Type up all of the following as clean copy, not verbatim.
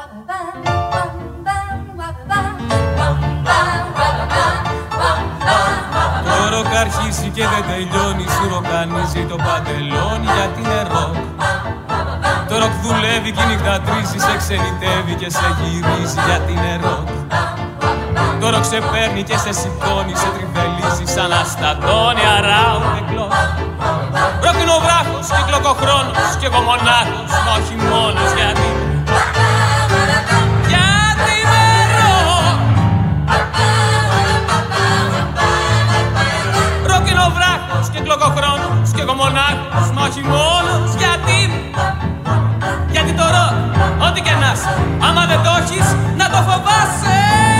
Το ροκ αρχίσει και δεν τελειώνει, σου ροκανίζει το παντελόνι γιατί είναι ροκ. Το ροκ δουλεύει και νυχτατρίζει, σε ξενιτεύει και σε γυρίζει γιατί είναι ροκ. Το ροκ σε παίρνει και σε σηκώνει, σε τριβελίζει σαν αστατώνει around the clock. Ροκ είναι ο βράχος και κλοκοχρόνος κι εγώ μονάχος, μα όχι μόνος γιατί είμαι ροκ. Ροκ είναι ο βράχος και κλοκοχρόνος κι εγώ μονάχος, μα όχι μόνος γιατί το ροκ, ό,τι και να είσαι, άμα δεν το έχεις, να το φοβάσαι.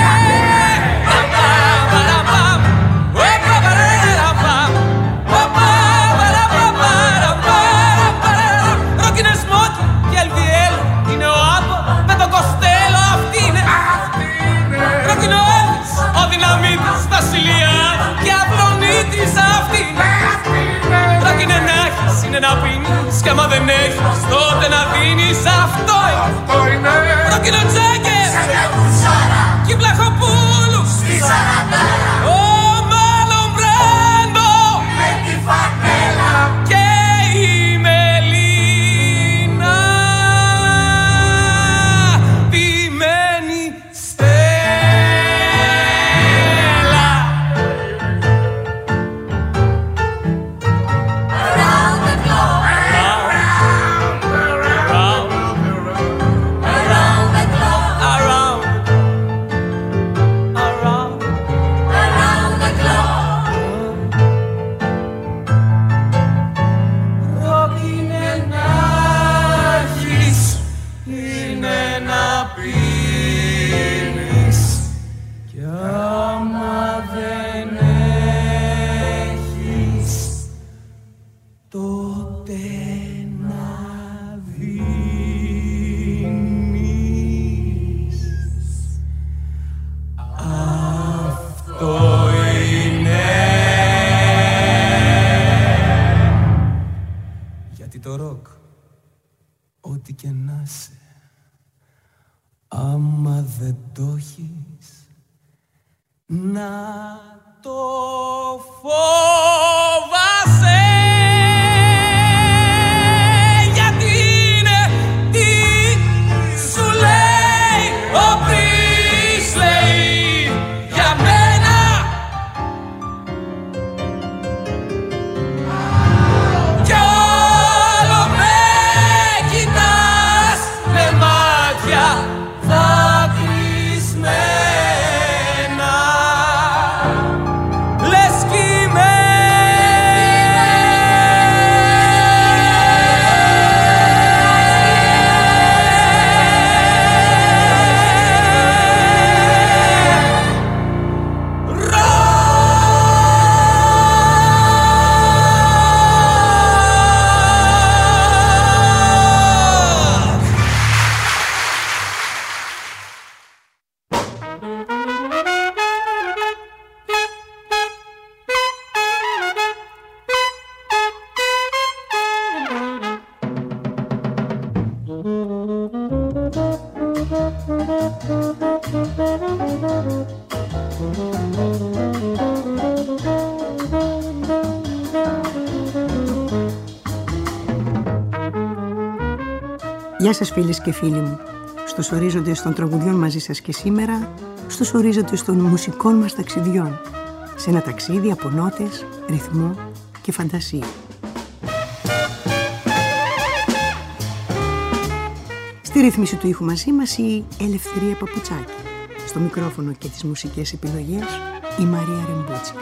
Ροκ είναι Σμόκι και LVL, είναι ο Άπο με τον Κοστέλο, αυτή είναι. Ροκ είναι ο Έλβης, ο Δυναμίτης, Βασιλιάδη και Αυλονίτης, αυτή είναι. Ροκ είναι να έχεις, είναι να πίνεις κι άμα δεν έχεις τότε να δίνεις, αυτό είναι. Ροκ είναι ο Τζέκερ και η Βλαχοπούλους, ο Μάλλον Μπρέντο με τη φανέλα και η Μελίνα πημένη Στέλλα. Around the clock, around the clock, around the clock. Ροκ είναι να έχεις, είναι να πίνεις κι άμα δεν έχεις τότε να δίνεις, αυτό είναι. Γιατί το ροκ, ό,τι και να είσαι, άμα δεν το έχεις, να το φοβάσαι. Γιατί είναι τι σου λέει ο Πρίσλεϊ για μένα. Κι όλο με κοιτάς με μάτια δακρυσμένα, λες κι είμαι. Γεια σας φίλες και φίλοι μου. Στους ορίζοντες των τραγουδιών μαζί σας και σήμερα, στους ορίζοντες των μουσικών μας ταξιδιών. Σε ένα ταξίδι από νότες, ρυθμό και φαντασία. Στη ρύθμιση του ήχου μαζί μας η Ελευθερία Παπουτσάκη. Στο μικρόφωνο και τις μουσικές επιλογές η Μαρία Ρεμπούτσικα.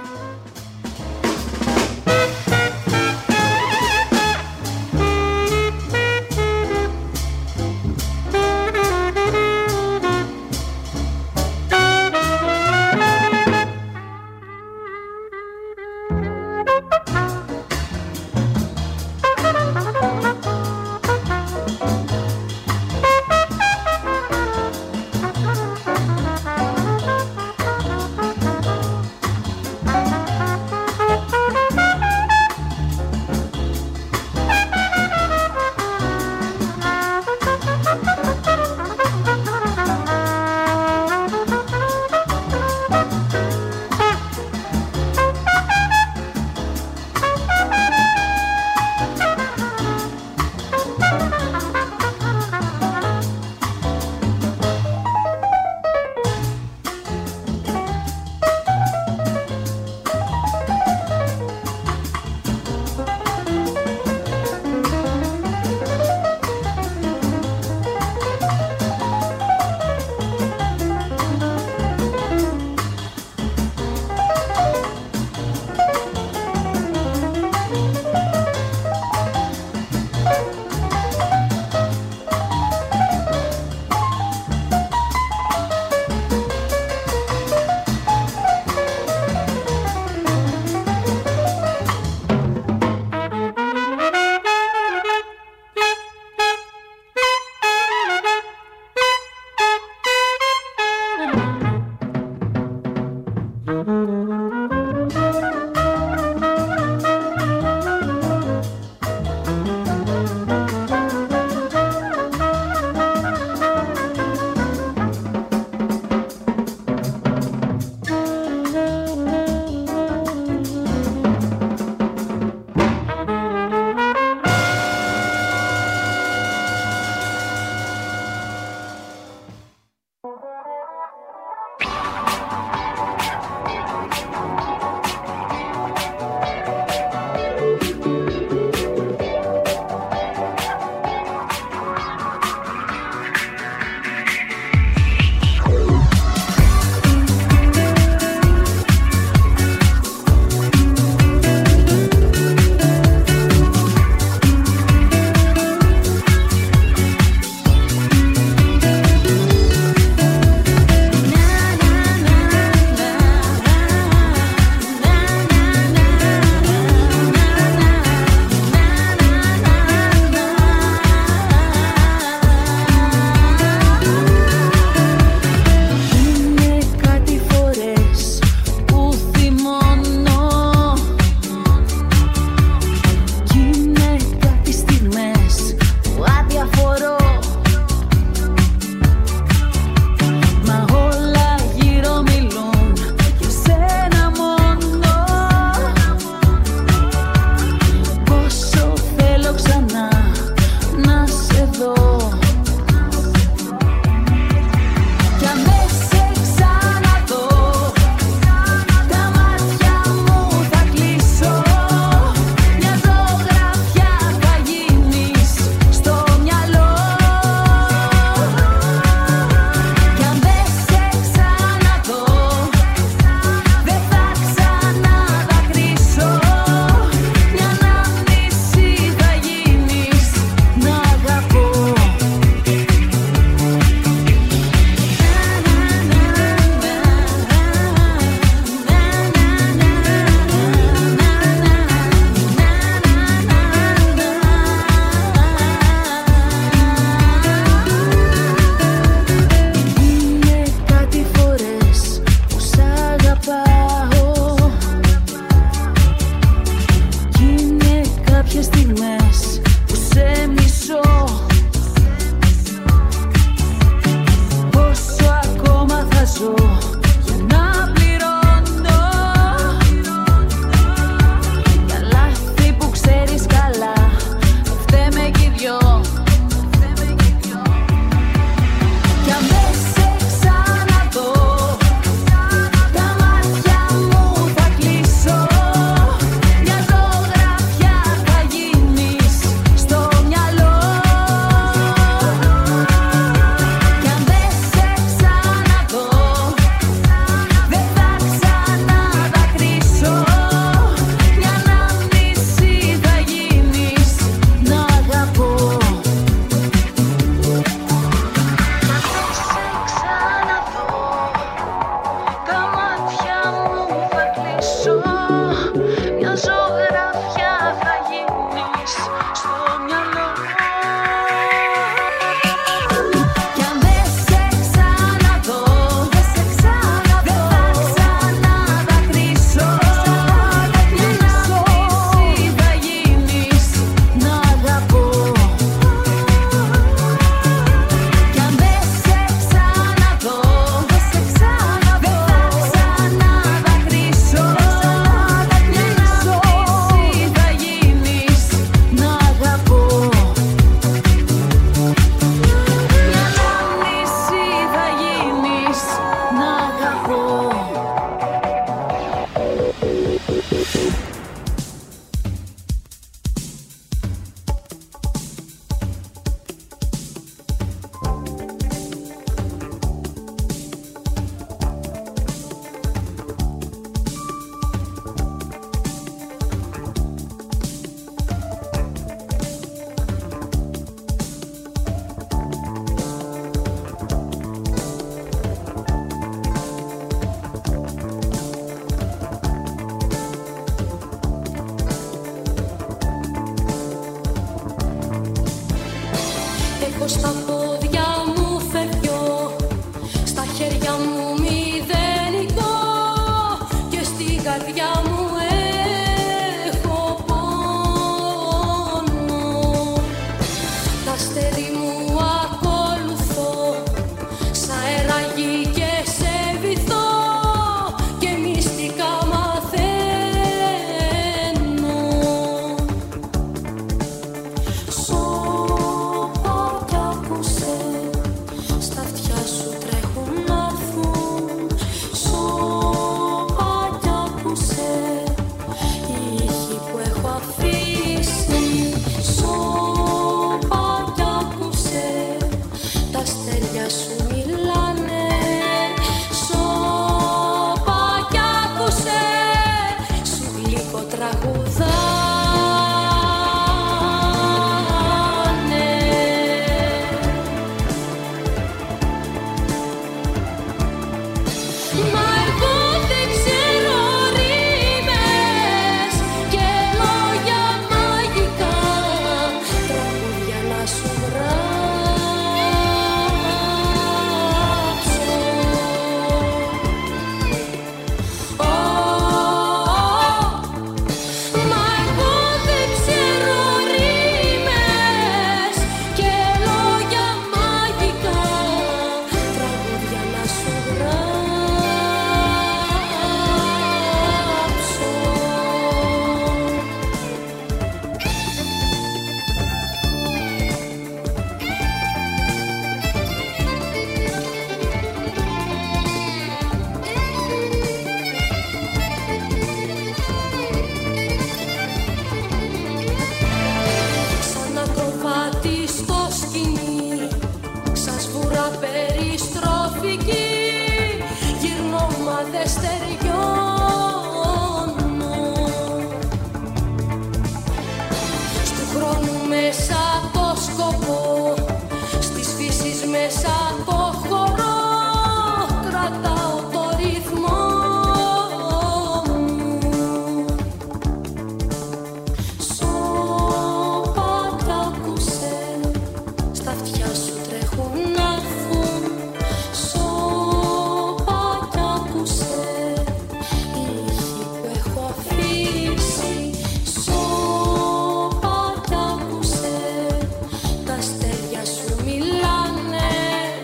Τα αστέρια σου μιλάνε.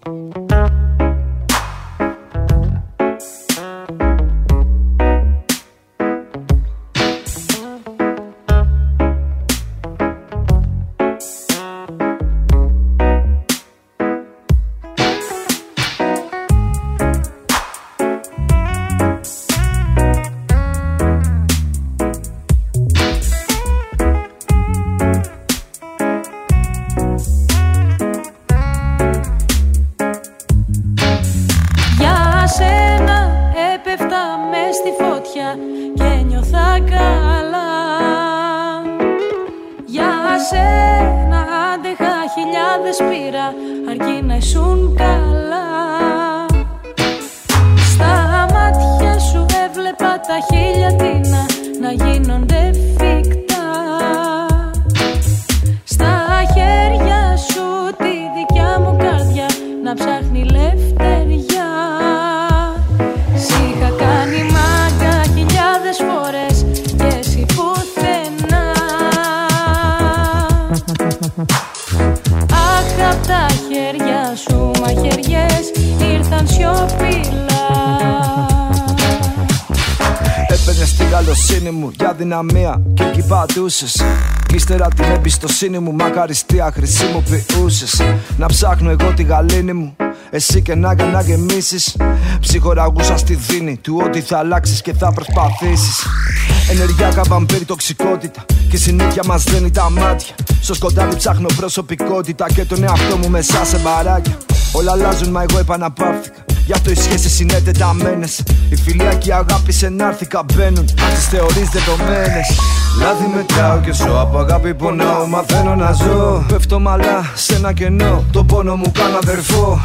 Και εκεί πατούσες. Κι ύστερα την εμπιστοσύνη μου μακαριστία χρησιμοποιούσες. Να ψάχνω εγώ τη γαλήνη μου, εσύ και να γεμίσεις. Ψυχοραγούσα στη δίνη του ότι θα αλλάξεις και θα προσπαθήσεις. Ενεργειακά βαμπύρη τοξικότητα και η συνήθεια μας δένει τα μάτια. Στο σκοτάδι ψάχνω προσωπικότητα και τον εαυτό μου μέσα σε μπαράκια. Όλα αλλάζουν μα εγώ επαναπαύθηκα. Γι' αυτό οι σχέσεις είναι τεταμένες. Η φιλία και η αγάπη σε να'ρθηκα μπαίνουν. Αν τις θεωρείς δεδομένες. Λάδι μετράω και ζω, από αγάπη πονάω. Μαθαίνω να ζω. Πέφτω μαλά σε ένα κενό. Το πόνο μου κάνω αδερφό.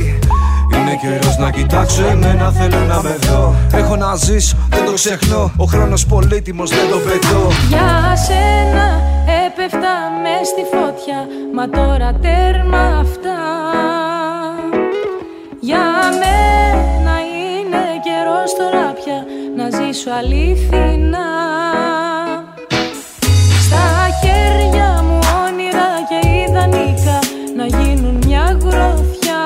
Είναι καιρός να κοιτάξω εμένα, θέλω να με δω. Έχω να ζήσω, δεν το ξεχνώ. Ο χρόνος πολύτιμος, δεν το πετώ. Για σένα έπεφτα μες στη φωτιά, μα τώρα τέρμα αυτά. Για μένα είναι καιρός τώρα πια να ζήσω αληθινά. Στα χέρια μου όνειρα και ιδανικά να γίνουν μια γροθιά.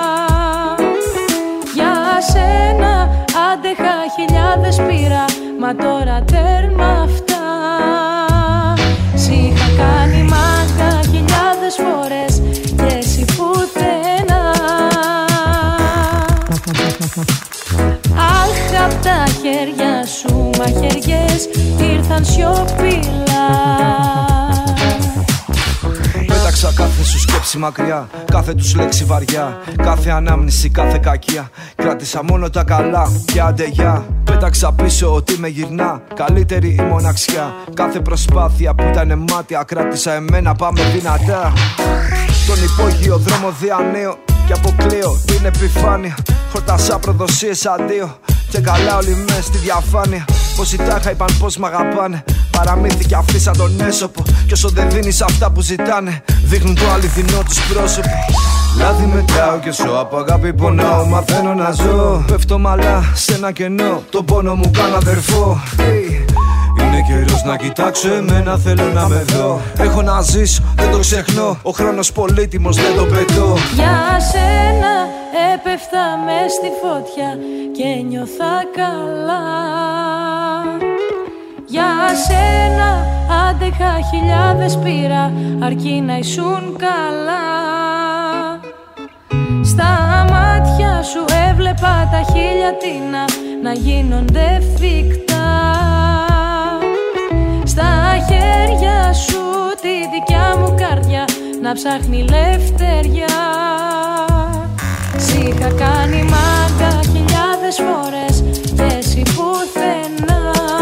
Για σένα άντεχα χιλιάδες πήρα, μα τώρα τέρμα αυτά. Σ' είχα κάνει μάγκα χιλιάδες φορές και εσύ πουθενά. Αχ, απ' τα χέρια σου μαχαιριές ήρθαν σιωπηλά. Πέταξα κάθε σου σκέψη μακριά, κάθε τους λέξη βαριά, κάθε ανάμνηση, κάθε κακία. Κράτησα μόνο τα καλά και αντεγιά. Πέταξα πίσω ότι με γυρνά, καλύτερη η μοναξιά. Κάθε προσπάθεια που ήταν μάτια κράτησα εμένα, πάμε δυνατά. Τον υπόγειο δρόμο διανύω και αποκλείω την επιφάνεια. Χορτάσα προδοσίες αντίο και καλά όλοι μες στη διαφάνεια. Πόσοι τάχα είπαν πως μ' αγαπάνε, παραμύθι κι αυτοί σαν τον έσωπο. Κι όσο δεν δίνεις αυτά που ζητάνε, δείχνουν το αληθινό τους πρόσωπο. Λάδι μετράω και ζω, από αγάπη πονάω. Μαθαίνω να ζω, πέφτω μαλά σε ένα κενό. Το πόνο μου κάνω αδερφό. Είναι καιρός να κοιτάξω εμένα, θέλω να με δω. Έχω να ζήσω, δεν το ξεχνώ. Ο χρόνος πολύτιμος, δεν το πετώ. Για σένα έπεφτα μες στη φωτιά και νιώθα καλά. Για σένα άντεχα χιλιάδες πήρα, αρκεί να ήσουν καλά. Στα μάτια σου έβλεπα τα χίλια τίνα να γίνονται φυκτά. Στα χέρια σου τη δικιά μου καρδιά να ψάχνει λευτεριά. Σ' είχα κάνει μάγκα χιλιάδες φορές και εσύ πουθενά.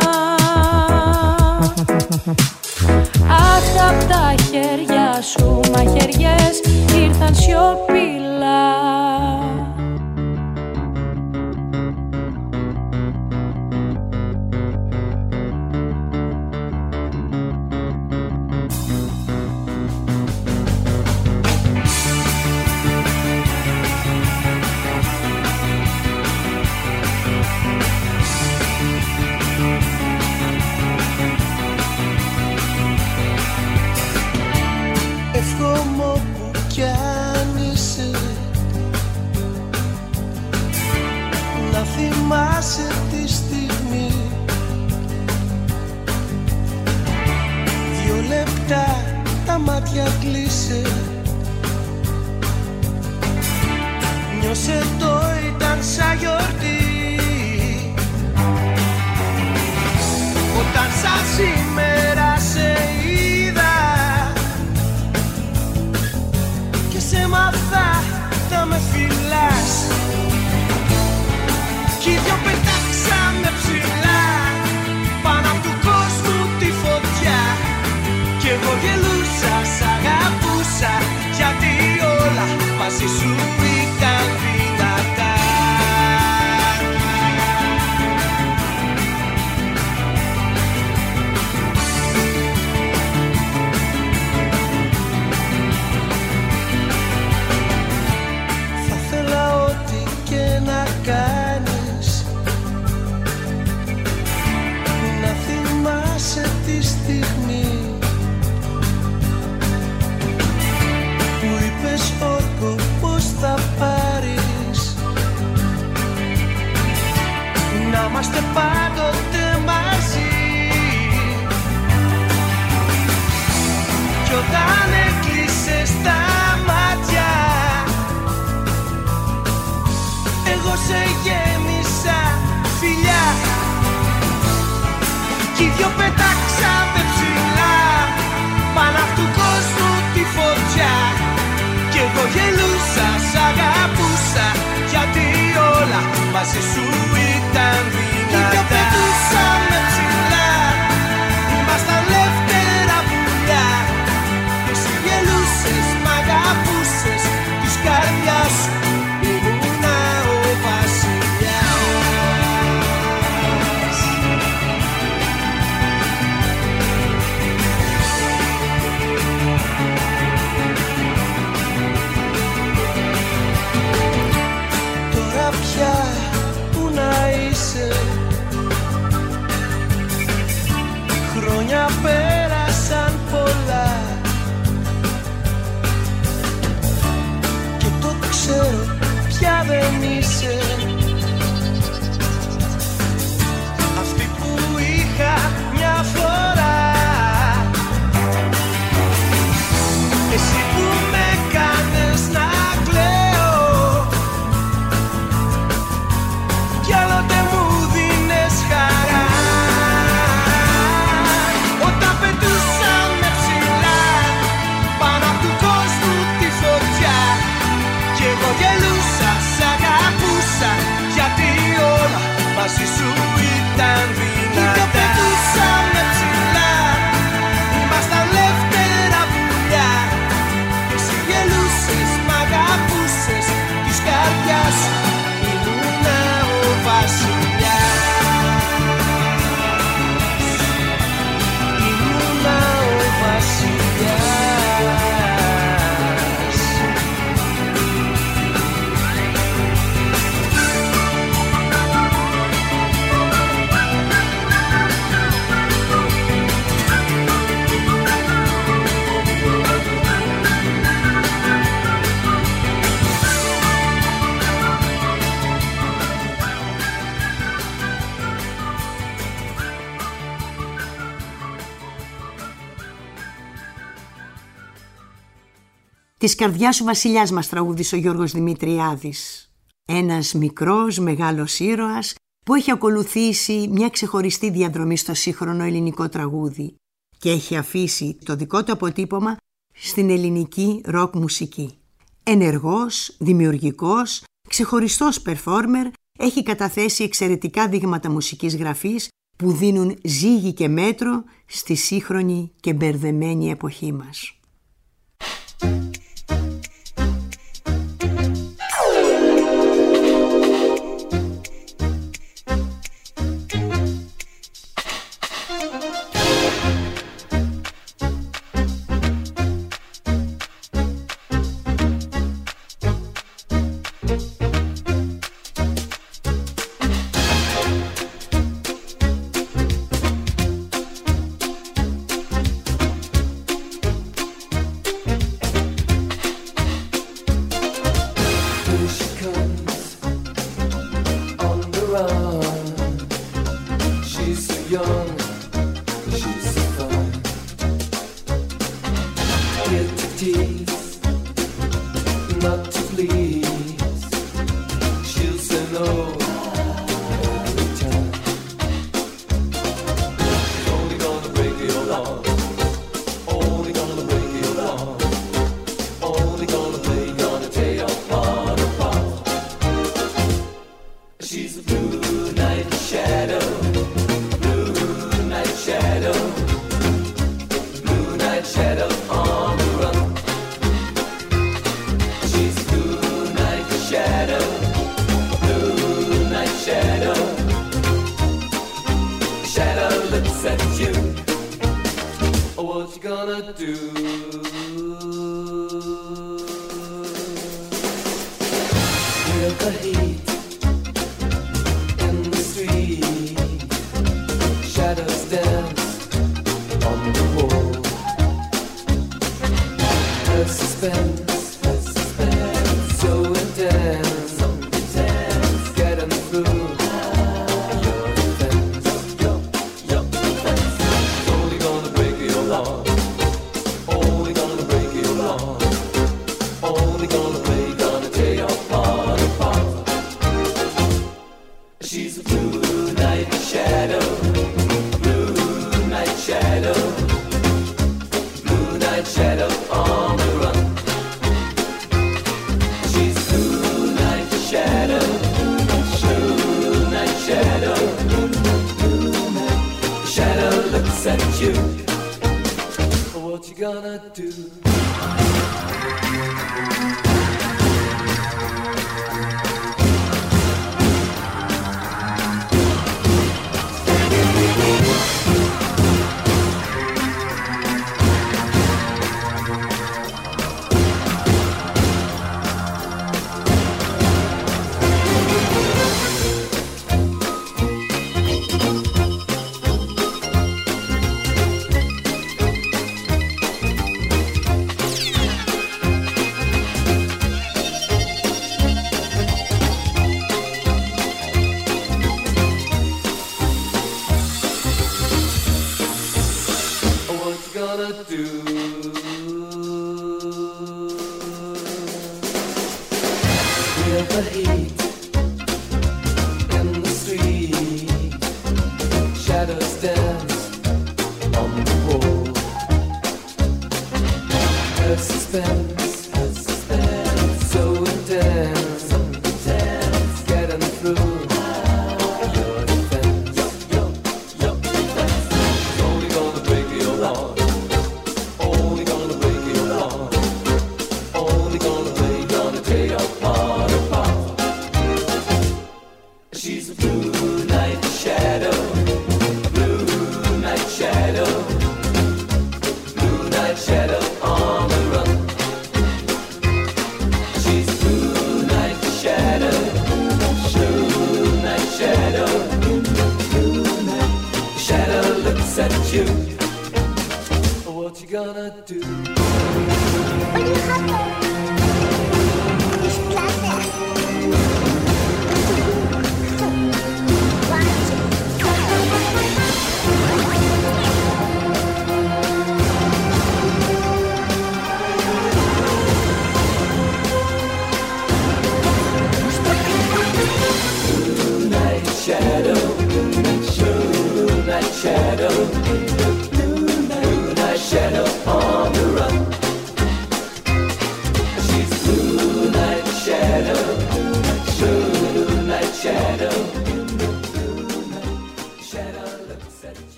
Αχ, απ' τα χέρια σου μαχαιριές ήρθαν σιωπηλά. θυμάσαι τη στιγμή. 2 λεπτά τα μάτια κλείσε. Νιώσε το, ήταν σαν γιορτή. Όταν σαν σήμερα σε είδα και σε μάθα να με φυλάς. Κι οι δυο πετάξαμε ψηλά πάνω απ' του κόσμου τη φωτιά. Κι εγώ γελούσα, σ' αγαπούσα, γιατί όλα μαζί σου ήταν δυνατά. Θα θέλα ό,τι και να κάνεις, να θυμάσαι τη στιγμή που είπες όρκο πως θα πάρεις, να είμαστε πάντοτε μαζί. Κι όταν έκλεισες τα μάτια, εγώ σε γέμισα φιλιά. Κι οι δυο πετάξαμε ψηλά πάνω απ' του κόσμου τη φωτιά. Κι εγώ γελούσα, σ' αγαπούσα, γιατί όλα μαζί σου ήταν δυνατά. Κι οι δυο πετούσαμε ψηλά, ήμασταν ελεύθερα πουλιά. Εσύ γελούσες, μ' αγαπούσες, της καρδιάς σου ήμουνα ο βασιλιάς. Τώρα πια που να είσαι, χρόνια πέρασαν πολλά και το ξέρω πια δεν είσαι αυτή που είχα μια φορά. Εσύ που με κάνες να κλαίω κι άλλοτε μου δίνες χαρά. Όταν πετούσαμε ψηλά πάνω απ' του κόσμου τη φωτιά, κι εγώ γελούσα, σ' αγαπούσα, γιατί όλα μαζί σου ήταν δυνατά. Κι πετούσαμε ψηλά, ήμασταν ελεύθερα πουλιά. Εσύ γελούσες, μ' αγαπούσες, της καρδιάς σου ήμουνα ο βασιλιάς. Ήμουνα ο βασιλιάς. «Της καρδιάς σου βασιλιάς» μας τραγούδισε ο Γιώργος Δημητριάδης. Ένας μικρός μεγάλος ήρωας που έχει ακολουθήσει μια ξεχωριστή διαδρομή στο σύγχρονο ελληνικό τραγούδι και έχει αφήσει το δικό του αποτύπωμα στην ελληνική ροκ μουσική. Ενεργός, δημιουργικός, ξεχωριστός performer, έχει καταθέσει εξαιρετικά δείγματα μουσικής γραφής που δίνουν ζύγι και μέτρο στη σύγχρονη και μπερδεμένη εποχή μας. On the run. gonna do? Feel the heat in the street, shadows dance on the wall. The suspense, so intense, getting through. Shadow on the run. She's blue night shadow, blue night shadow. Shadow looks at you. What you gonna do?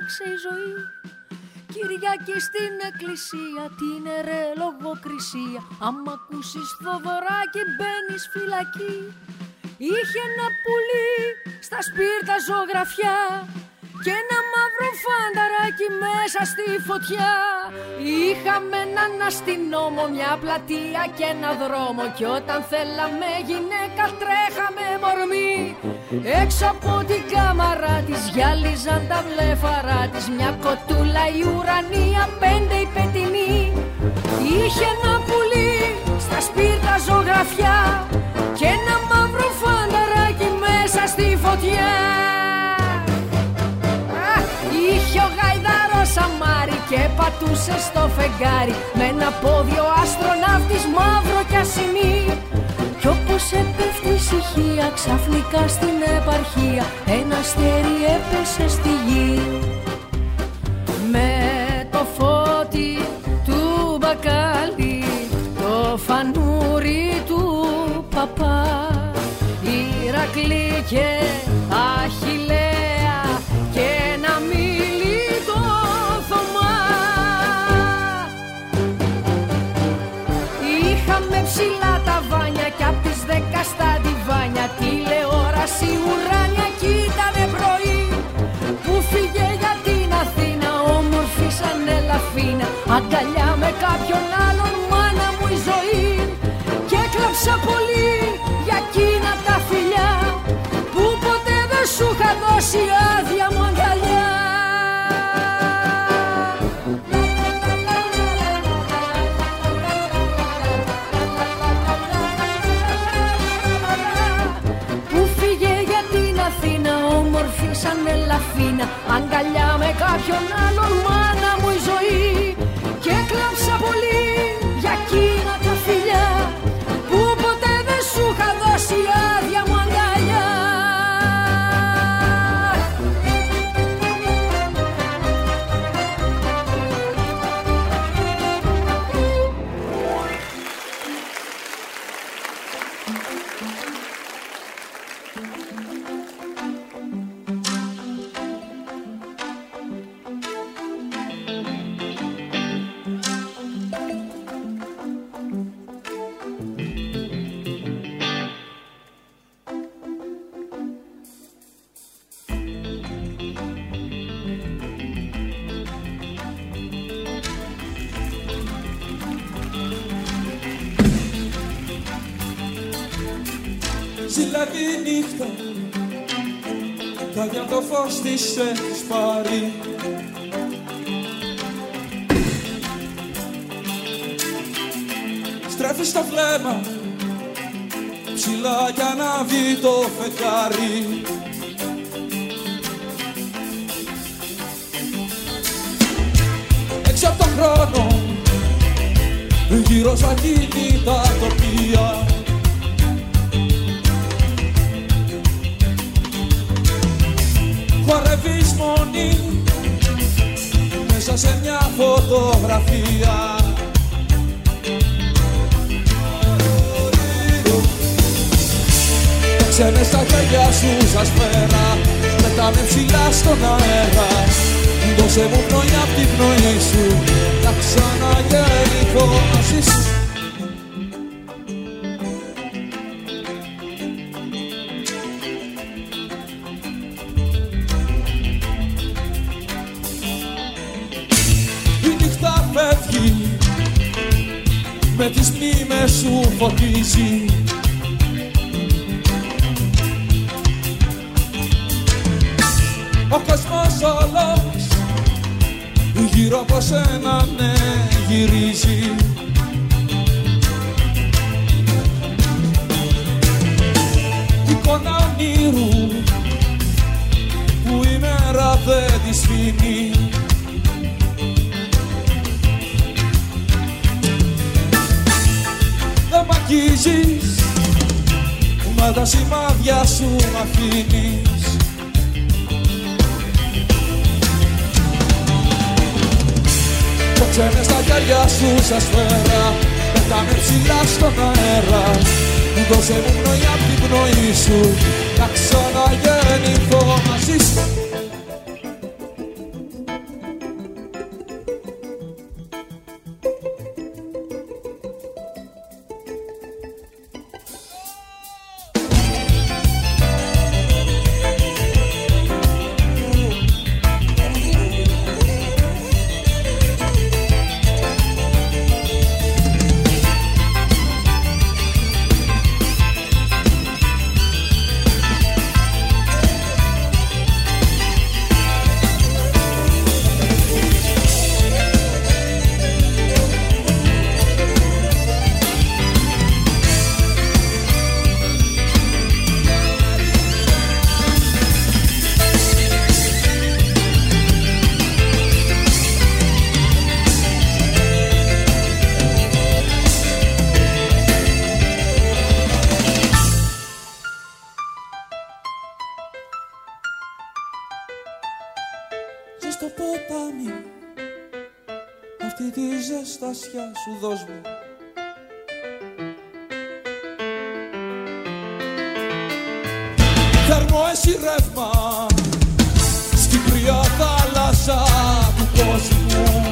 άλλαξε η ζωή. Κυριακή στην εκκλησία, την ερε λογοκρισία. Άμα ακούσεις Θοδωράκι μπαίνεις φυλακή. Είχε ένα πουλί στα σπίρτα ζωγραφιά και ένα μαύρο φανταράκι μέσα στη φωτιά. Είχαμε έναν αστυνόμο, μια πλατεία και ένα δρόμο, κι όταν θέλαμε γυναίκα τρέχαμε μορμή. Έξω από την κάμαρα της γυάλιζαν τα βλέφαρά της, μια κοτούλα η ουρανία, 5 η πετεινή. Είχε ένα πουλί στα σπίρτα ζωγραφιά και ένα μαύρο φανταράκι μέσα στη φωτιά. Είχε ο γαϊδάρος αμάρι και πατούσε στο φεγγάρι με ένα πόδι ο αστροναύτης μαύρο κι ασημί. Κι όπως έπεφτει η ησυχία ξαφνικά στην επαρχία ένα αστέρι έπεσε στη γη. Με το φώτι του μπακάλι, το φανούρι του παπά, Ηρακλή και Αχιλλέα και ένα μίλητο Θωμά. Είχαμε ψηλά τα βάνια κι απ' τις 10 στα διβάνια, τηλεόραση ουράνια κι ήτανε πρωί που φύγε για την Αθήνα, όμορφη σαν ελαφίνα, αγκαλιά με κάποιον άλλον, μάνα μου η ζωή. Και έκλαψα πολύ για εκείνα τα φιλιά που ποτέ δεν σου είχα δώσει άδεια μου αγκαλιά. Που φύγε για την Αθήνα, όμορφη σαν ελαφίνα, αγκαλιά με κάποιον άλλον, μάνα μου η ζωή. Και έκλαψα πολύ για εκείνα τα φιλιά που ποτέ δεν σου είχα δώσει άδεια μου αγκαλιά. Ζηλεύει η νύχτα, για το φως της έχεις πάρει. Στρέφεις το βλέμμα ψηλά κι ανάβει το φεγγάρι. Έξω από τον χρόνο, γύρω στα κινητά τοπία. Χορεύεις μονή μέσα σε μια φωτογραφία. Ξένες στα χέρια σου σαν σφαίρα, πετάμε ψηλά στον αέρα. Δώσε μου πνοή απ' την πνοή σου, να ξαναγεννηθώ μαζί σου. Με τις μνήμες σου φωτίζει. Ο κόσμος όλος γύρω από σένα ναι γυρίζει. Εικόνα ονείρου που η μέρα δεν τη σβήνει. Δεν μ' αγγίζεις, μα τα σημάδια σου μ' αφήνεις. Το ξένες στα χέρια σου σαν σφαίρα, πετάμε ψηλά στον αέρα. Δώσε μου πνοή απ' την πνοή σου, να ξαναγεννηθώ μαζί σου. αυτή τη ζεστασιά σου δώσ' μου. Φέρνω εσύ ρεύμα στην κρύα θάλασσα του κόσμου.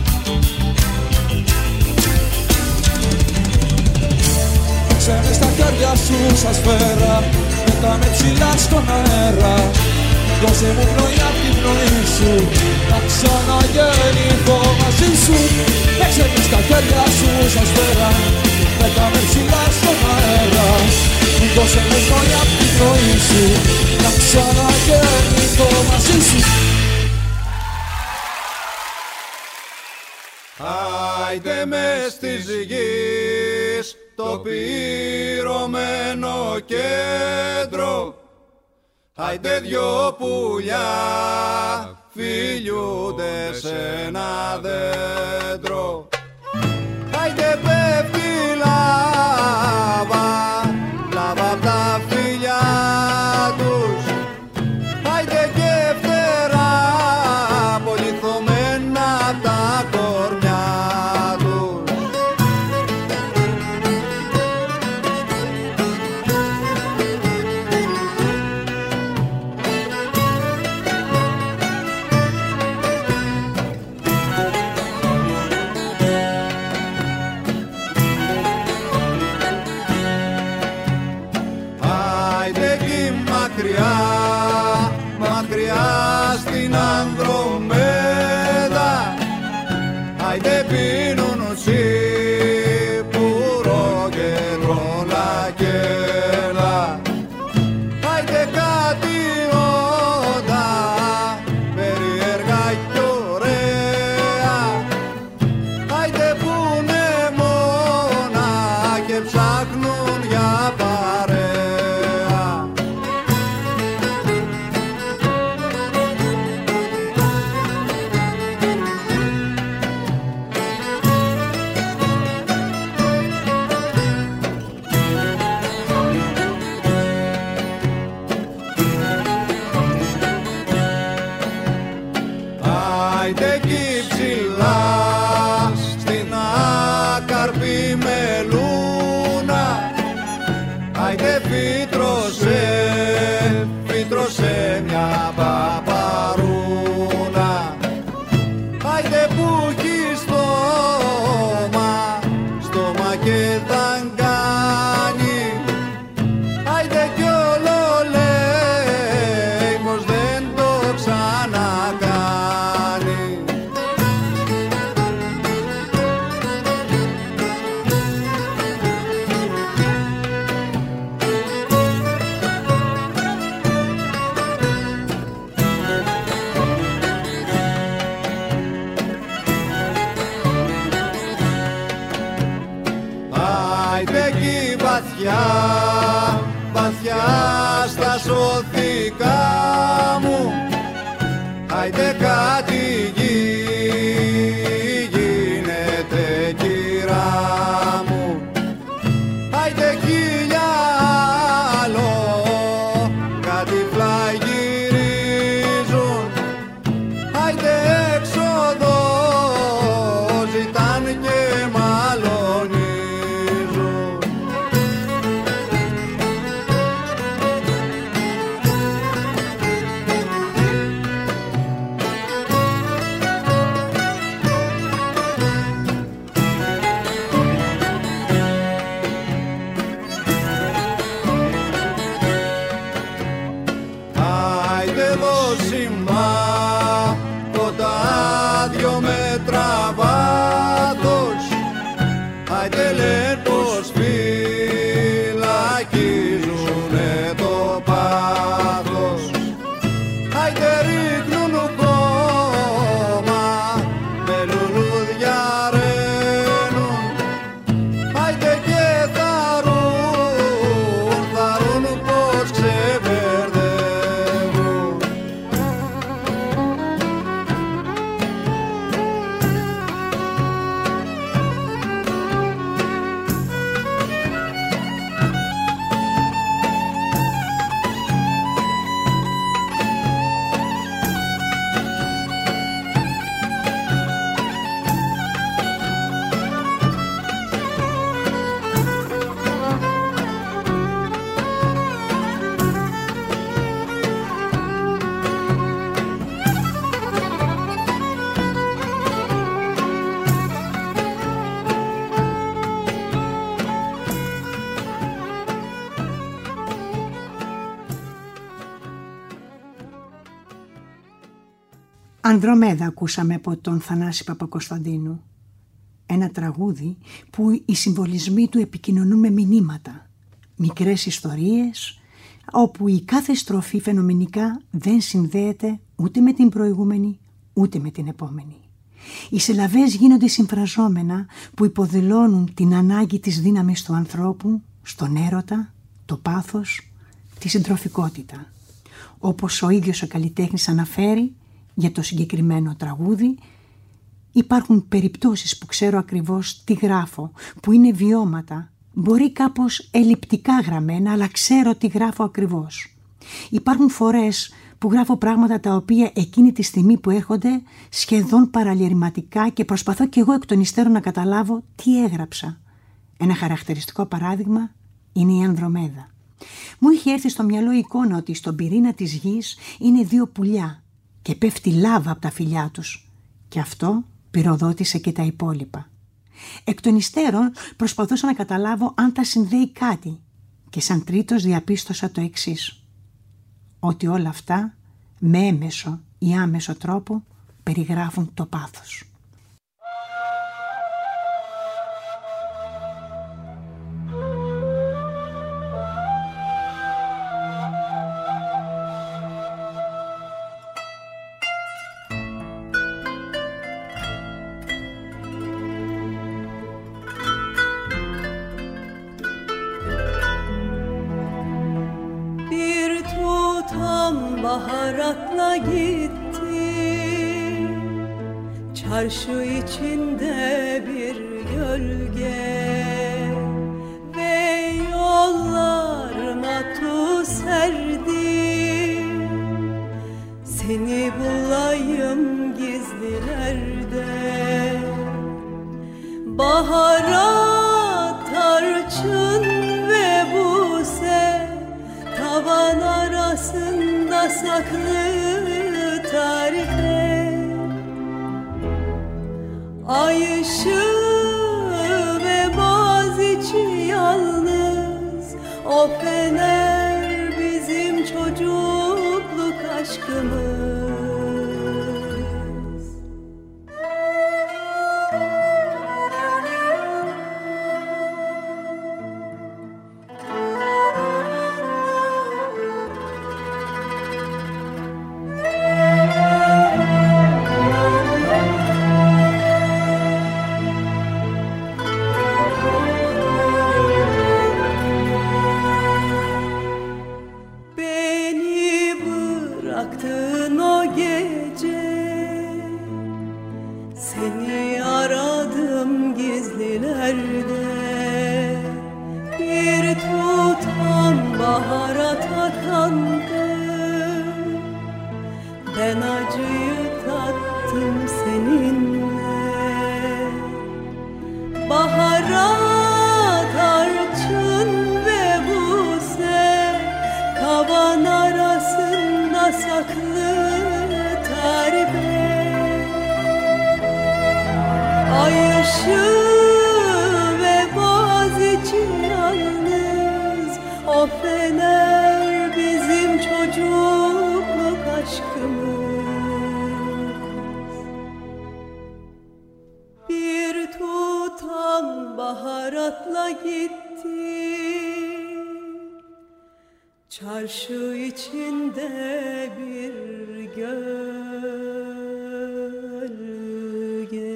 Ξέμες στα χέρια σου σαν σφαίρα, πετάμε ψηλά στον αέρα. Δώσε μου πνοή απ' την πνοή σου, να ξαναγεννηθώ μαζί σου. Έξερνες στα χέρια σου σαν σφαίρα, πετάμε ψηλά στον αέρα. Δώσε μου πνοή απ' την πνοή σου, να ξαναγεννηθώ μαζί σου. Άιντε μες της γης το πυρωμένο κέντρο, άιντε δυο πουλιά φιλιούνται σε ένα δέντρο. Άιντε πέφτει λάβα, λάβα απ' τα φιλιά τους. Άιντε και φτερά πολυθωμένα απ' τα κορμιά τους. Μακριά, μακριά στην Ανδρομέδα, άιντε πίνουν σιπουρό και τρολακέλα. Άιντε κάτι όντα περίεργα κι ωραία, άιντε πούνε μόνα και ψάχνουν για παρέα. Άιντε εκεί ψηλά στην άκαρπη μελούνα, άιντε φύτρωσε, φύτρωσε μια παπαρούνα. Άιντε που έχει στόμα, στόμα και δαγκάνι. Άιντε κι όλο λέει πως δεν το ξανακάνει. Άιντε εκεί βαθιά, βαθιά στα σωθικά μου, άιντε κάτι γίνεται κυρά μου. Άιντε χίλια άλλο κάτι φλαγυρίζουν, άιντε έξοδο ζητάν και μαλώνίζουν. Άιντε δώσιμα κοντά 2 μέτρα βάθος, άιντε λένε πως φυλακίζουνε το πάθος. Άιντε ρίχνουν κόμμα, με λουλούδια ρένουν, άιντε και θαρούν, θαρούν πως ξεβερδεύουν. Ανδρομέδα ακούσαμε από τον Θανάση Παπακοσταντίνου. Ένα τραγούδι που οι συμβολισμοί του επικοινωνούν με μηνύματα. Μικρές ιστορίες όπου η κάθε στροφή φαινομενικά δεν συνδέεται ούτε με την προηγούμενη ούτε με την επόμενη. Οι συλλαβές γίνονται συμφραζόμενα που υποδηλώνουν την ανάγκη της δύναμης του ανθρώπου στον έρωτα, το πάθος, τη συντροφικότητα. Όπως ο ίδιος ο καλλιτέχνης αναφέρει για το συγκεκριμένο τραγούδι, υπάρχουν περιπτώσεις που ξέρω ακριβώς τι γράφω, που είναι βιώματα, μπορεί κάπως ελλειπτικά γραμμένα, αλλά ξέρω τι γράφω ακριβώς. Υπάρχουν φορές που γράφω πράγματα τα οποία εκείνη τη στιγμή που έρχονται σχεδόν παραλυρηματικά και προσπαθώ κι εγώ εκ των υστέρων να καταλάβω τι έγραψα. Ένα χαρακτηριστικό παράδειγμα είναι η Ανδρομέδα. Μου είχε έρθει στο μυαλό η εικόνα ότι στον πυρήνα της γης είναι δύο πουλιά και πέφτει λάβα από τα φυλιά τους. Και αυτό πυροδότησε και τα υπόλοιπα. Εκ των υστέρων προσπαθούσα να καταλάβω αν τα συνδέει κάτι και σαν τρίτος διαπίστωσα το εξής: ότι όλα αυτά με έμεσο ή άμεσο τρόπο περιγράφουν το πάθος. Baharatla gitti, çarşı içinde bir gölge ve yollarıma tuz serdim. Seni bulayım gizlilerde, baharat, tarçın ve buse tavan arasında saklı tarife. Ay ışığı ve Boğaziçi yalnız, o fener bizim çocukluk aşkımız. Çarşı içinde bir gölge.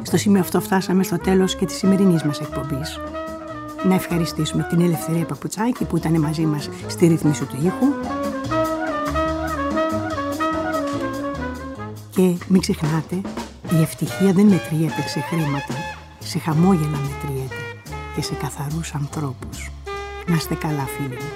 Στο σημείο αυτό φτάσαμε στο τέλος και της σημερινής μας εκπομπής. Να ευχαριστήσουμε την Ελευθερία Παπουτσάκη που ήταν μαζί μας στη ρύθμιση του ήχου. Και μην ξεχνάτε, η ευτυχία δεν μετριέται σε χρήματα, σε χαμόγελα μετριέται και σε καθαρούς ανθρώπους. Να είστε καλά, φίλοι μου.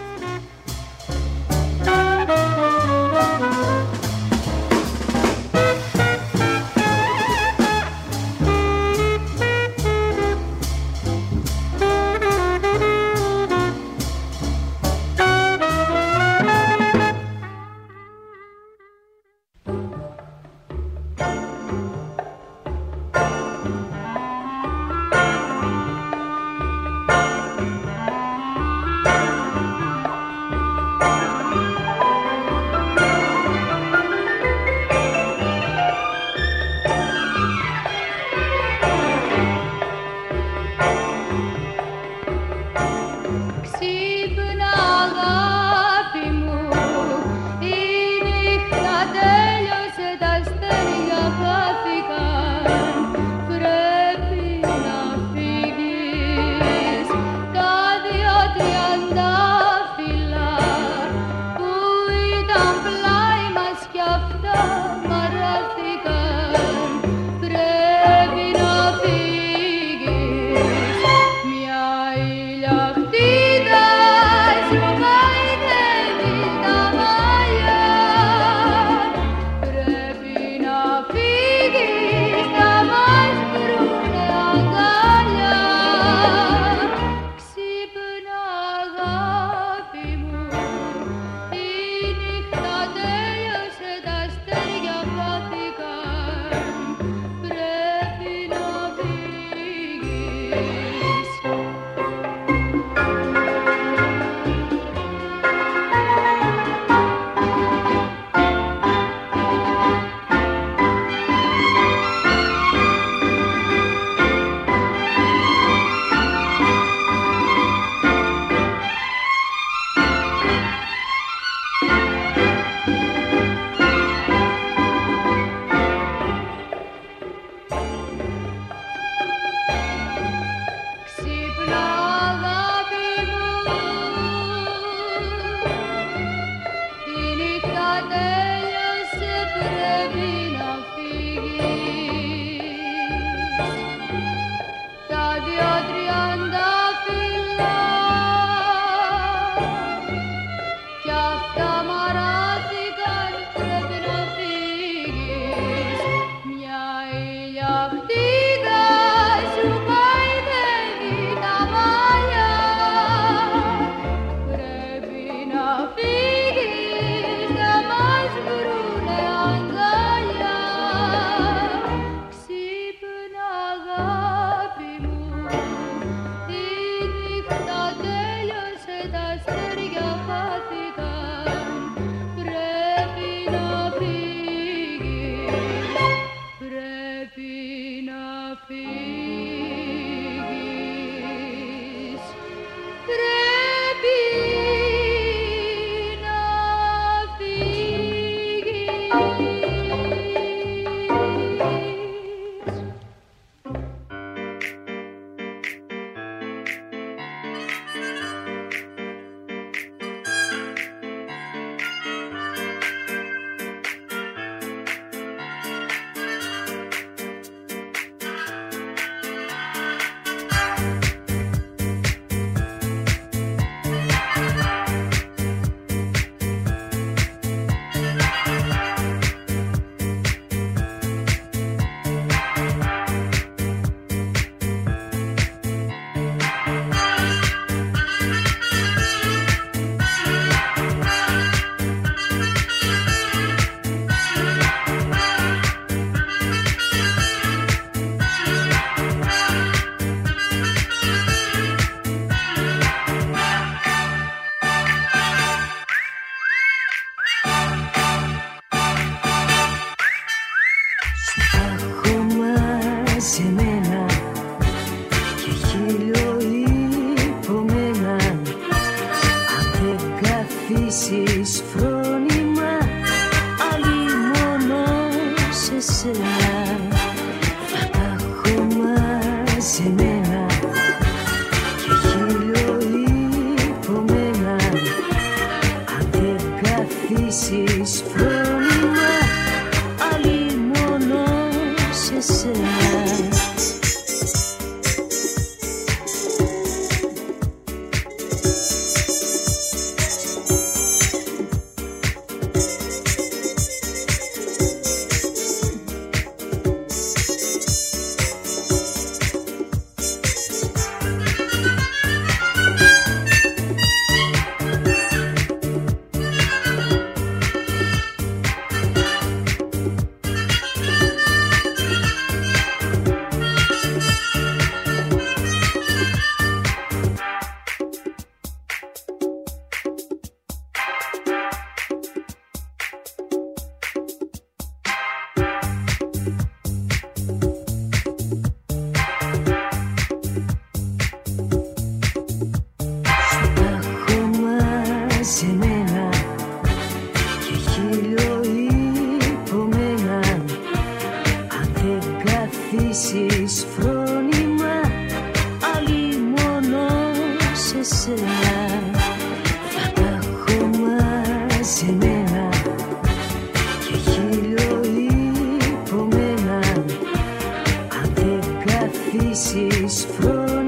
αφήσεις φρόνημα άλλη μόνο σε σένα. Θα τα έχω μαζεμένα και χίλιο υπομένα αν δεν καθίσεις φρόνημα.